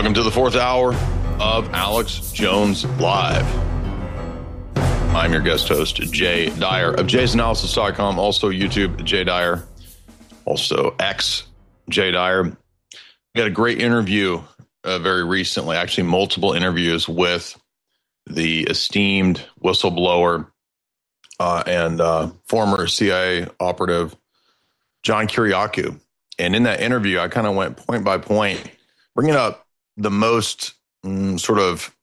Welcome to the fourth hour of Alex Jones Live. I'm your guest host, Jay Dyer of jaysanalysis.com, also YouTube, Jay Dyer, also X, Jay Dyer. We got a great interview very recently, actually multiple interviews with the esteemed whistleblower and former CIA operative, John Kiriakou. And in that interview, I kind of went point by point, bringing up the most sort of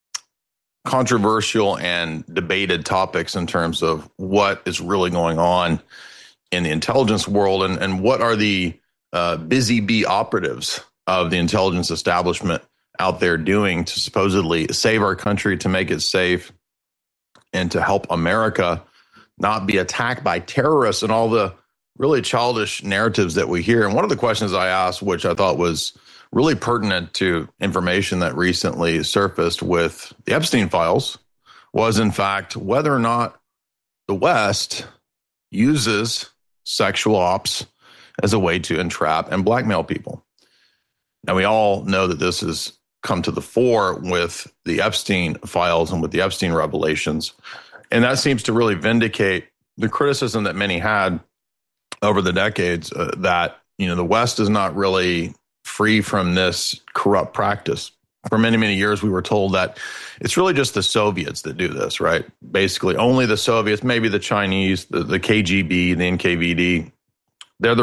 controversial and debated topics in terms of what is really going on in the intelligence world and what are the busy bee operatives of the intelligence establishment out there doing to supposedly save our country, to make it safe, and to help America not be attacked by terrorists and all the really childish narratives that we hear. And one of the questions I asked, which I thought was really pertinent to information that recently surfaced with the Epstein files, was in fact whether or not the West uses sexual ops as a way to entrap and blackmail people. Now, we all know that this has come to the fore with the Epstein files and with the Epstein revelations. And that seems to really vindicate the criticism that many had over the decades that, you know, the West is not really free from this corrupt practice. For many, many years, we were told that it's really just the Soviets that do this, right? Basically, only the Soviets, maybe the Chinese, the KGB, the NKVD. They're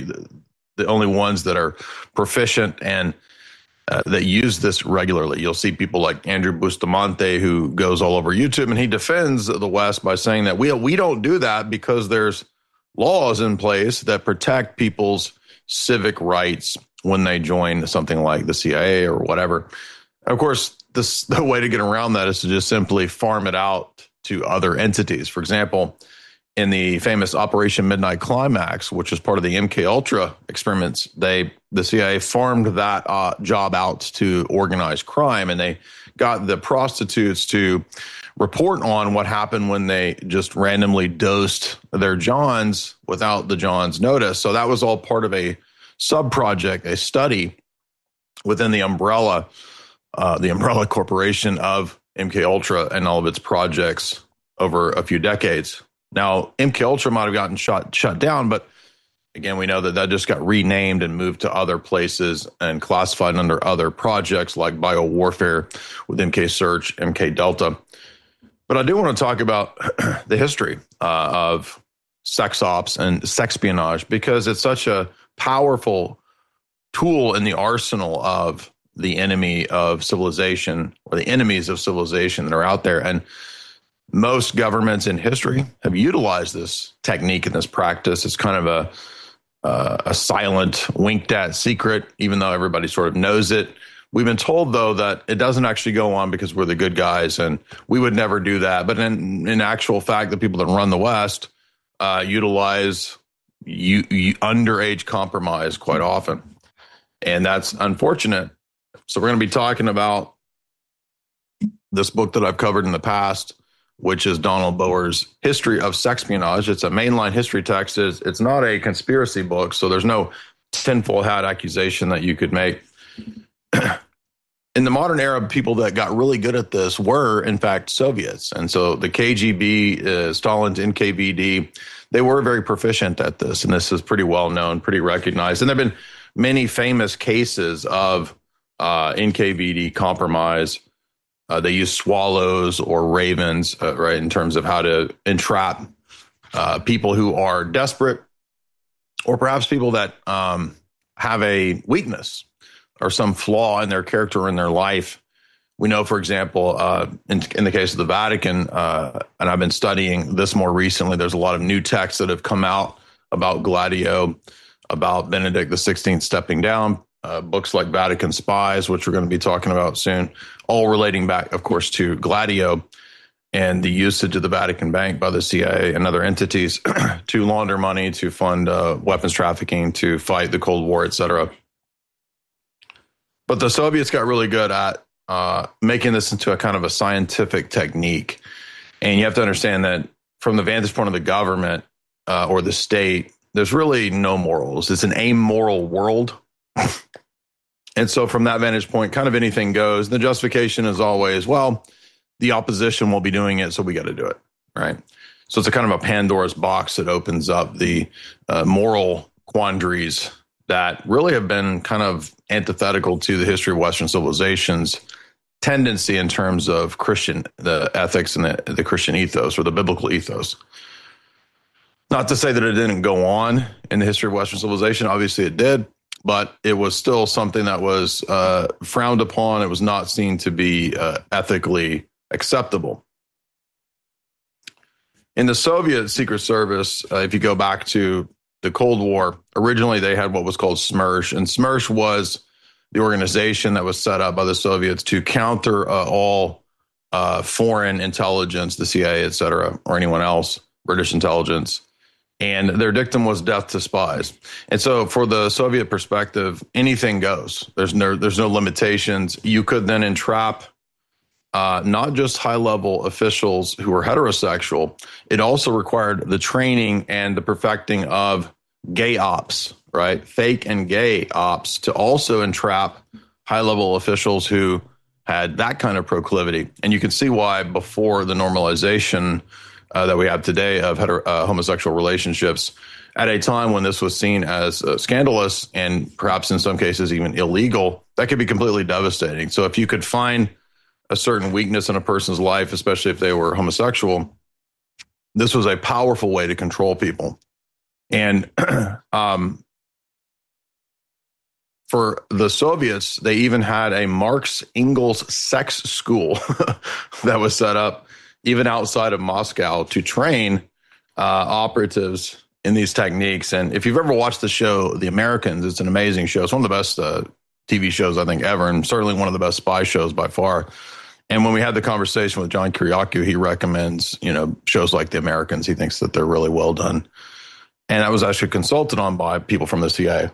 the only ones that are proficient and that use this regularly. You'll see people like Andrew Bustamante, who goes all over YouTube, and he defends the West by saying that we don't do that because there's laws in place that protect people's civic rights when they join something like the CIA or whatever. Of course, the way to get around that is to just simply farm it out to other entities. For example, in the famous Operation Midnight Climax, which was part of the MK Ultra experiments, the CIA farmed that job out to organized crime, and they got the prostitutes to report on what happened when they just randomly dosed their Johns without the Johns' notice. So that was all part of a sub-project, a study within the umbrella corporation of MK Ultra and all of its projects over a few decades. Now, MK Ultra might have gotten shut down, but again, we know that just got renamed and moved to other places and classified under other projects like biowarfare with MK Search, MK Delta. But I do want to talk about the history of sex ops and sexpionage, because it's such a powerful tool in the arsenal of the enemy of civilization, or the enemies of civilization that are out there. And most governments in history have utilized this technique and this practice. It's kind of a silent, winked at secret, even though everybody sort of knows it. We've been told, though, that it doesn't actually go on because we're the good guys and we would never do that. But in actual fact, the people that run the West utilize underage compromise quite often. And that's unfortunate. So we're going to be talking about this book that I've covered in the past, which is Donald Boer's History of Sexpionage. It's a mainline history text. It's not a conspiracy book, so there's no tinfoil hat accusation that you could make. In the modern era, people that got really good at this were, in fact, Soviets. And so the KGB, Stalin's NKVD, they were very proficient at this. And this is pretty well known, pretty recognized. And there have been many famous cases of NKVD compromise. They use swallows or ravens, right, in terms of how to entrap people who are desperate, or perhaps people that have a weakness or some flaw in their character or in their life. We know, for example, in the case of the Vatican, and I've been studying this more recently, there's a lot of new texts that have come out about Gladio, about Benedict XVI stepping down, books like Vatican Spies, which we're going to be talking about soon, all relating back, of course, to Gladio and the usage of the Vatican Bank by the CIA and other entities to launder money, to fund weapons trafficking, to fight the Cold War, et cetera. But the Soviets got really good at making this into a kind of a scientific technique. And you have to understand that from the vantage point of the government or the state, there's really no morals. It's an amoral world. And so from that vantage point, kind of anything goes. The justification is always, well, the opposition will be doing it, so we got to do it, right? So it's a kind of a Pandora's box that opens up the moral quandaries that really have been kind of antithetical to the history of Western civilization's tendency in terms of the ethics and the Christian ethos or the biblical ethos. Not to say that it didn't go on in the history of Western civilization. Obviously it did, but it was still something that was frowned upon. It was not seen to be ethically acceptable. In the Soviet Secret Service, if you go back to the Cold War, originally they had what was called SMERSH, and SMERSH was the organization that was set up by the Soviets to counter all foreign intelligence, the CIA, et cetera, or anyone else, British intelligence. And their dictum was death to spies. And so for the Soviet perspective, anything goes. There's no limitations. You could then entrap not just high-level officials who were heterosexual. It also required the training and the perfecting of gay ops, right? Fake and gay ops to also entrap high-level officials who had that kind of proclivity. And you can see why before the normalization that we have today of homosexual relationships, at a time when this was seen as scandalous and perhaps in some cases even illegal, that could be completely devastating. So if you could find a certain weakness in a person's life, especially if they were homosexual, this was a powerful way to control people. And for the Soviets, they even had a Marx Engels sex school that was set up even outside of Moscow to train operatives in these techniques. And if you've ever watched the show The Americans, it's an amazing show. It's one of the best TV shows, I think, ever, and certainly one of the best spy shows by far. And when we had the conversation with John Kiriakou, he recommends, shows like The Americans. He thinks that they're really well done. And I was actually consulted on by people from the CIA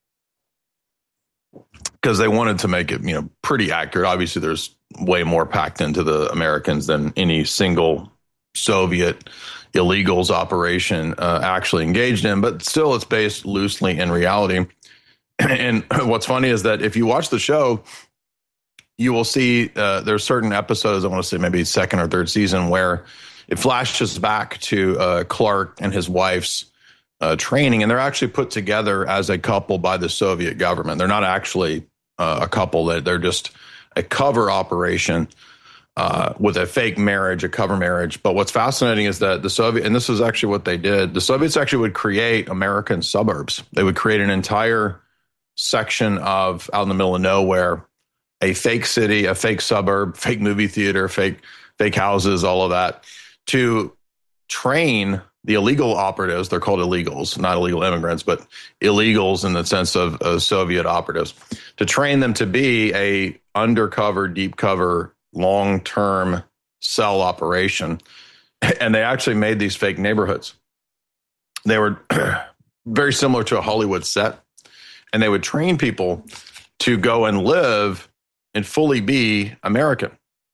because they wanted to make it, pretty accurate. Obviously, there's way more packed into the Americans than any single Soviet illegals operation actually engaged in, but still it's based loosely in reality. And what's funny is that if you watch the show, you will see there's certain episodes, I want to say maybe second or third season, where it flashes back to Clark and his wife's training, and they're actually put together as a couple by the Soviet government. They're not actually a couple, they're just a cover operation with a fake marriage, a cover marriage. But what's fascinating is that and this is actually what they did, the Soviets actually would create American suburbs. They would create an entire section out in the middle of nowhere, a fake city, a fake suburb, fake movie theater, fake houses, all of that, to train the illegal operatives. They're called illegals, not illegal immigrants, but illegals in the sense of Soviet operatives, to train them to be a undercover, deep cover, long-term cell operation. And they actually made these fake neighborhoods. They were very similar to a Hollywood set. And they would train people to go and live and fully be American.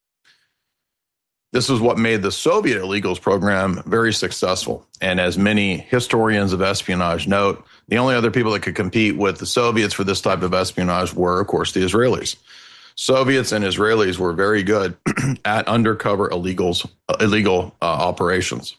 This is what made the Soviet illegals program very successful. And as many historians of espionage note, the only other people that could compete with the Soviets for this type of espionage were, of course, the Israelis. Soviets and Israelis were very good at undercover illegal operations.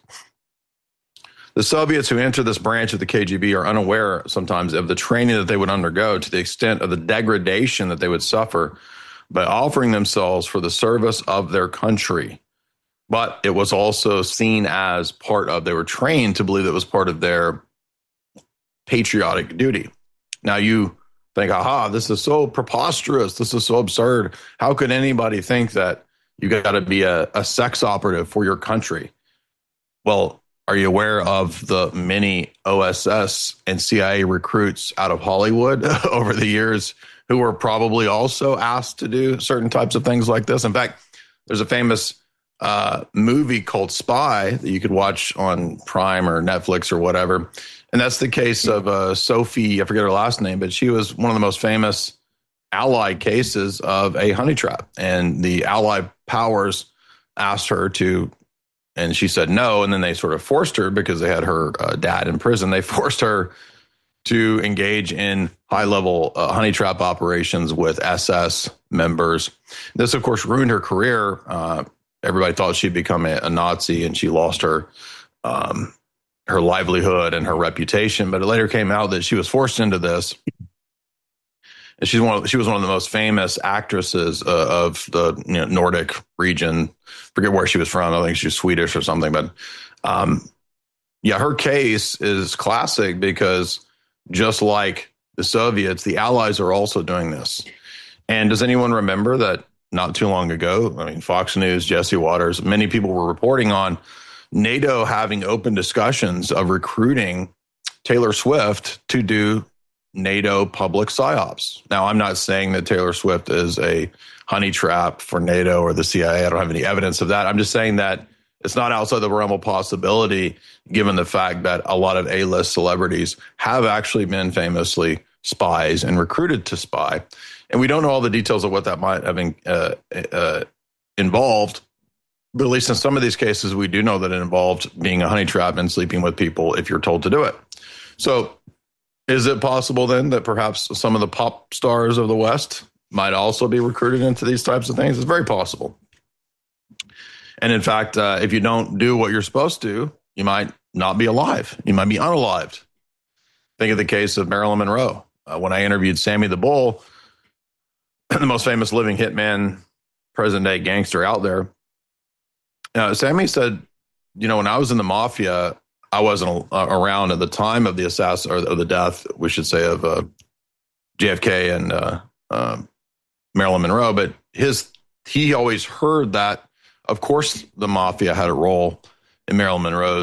The Soviets who enter this branch of the KGB are unaware sometimes of the training that they would undergo, to the extent of the degradation that they would suffer by offering themselves for the service of their country. But it was also seen as they were trained to believe it was part of their patriotic duty. Now you think, this is so preposterous. This is so absurd. How could anybody think that you got to be a sex operative for your country? Well, are you aware of the many OSS and CIA recruits out of Hollywood over the years who were probably also asked to do certain types of things like this? In fact, there's a famous movie called Spy that you could watch on Prime or Netflix or whatever. And that's the case of Sophie, I forget her last name, but she was one of the most famous Allied cases of a honey trap. And the Allied powers asked her to, and she said no. And then they sort of forced her, because they had her dad in prison. They forced her to engage in high-level honey trap operations with SS members. This, of course, ruined her career. Everybody thought she'd become a Nazi, and she lost her livelihood and her reputation. But it later came out that she was forced into this. And she was one of the most famous actresses of the Nordic region. Forget where she was from. I think she's Swedish or something. But her case is classic because just like the Soviets, the Allies are also doing this. And does anyone remember that not too long ago, I mean, Fox News, Jesse Waters, many people were reporting on NATO having open discussions of recruiting Taylor Swift to do NATO public psyops. Now, I'm not saying that Taylor Swift is a honey trap for NATO or the CIA. I don't have any evidence of that. I'm just saying that it's not outside the realm of possibility, given the fact that a lot of A-list celebrities have actually been famously spies and recruited to spy. And we don't know all the details of what that might have involved. But at least in some of these cases, we do know that it involved being a honey trap and sleeping with people if you're told to do it. So is it possible then that perhaps some of the pop stars of the West might also be recruited into these types of things? It's very possible. And in fact, if you don't do what you're supposed to, you might not be alive. You might be unalived. Think of the case of Marilyn Monroe. When I interviewed Sammy the Bull, the most famous living hitman, present-day gangster out there, Sammy said, when I was in the mafia, I wasn't around at the time of the assassin or the death, we should say, of JFK and Marilyn Monroe. But he always heard that, of course, the mafia had a role in Marilyn Monroe's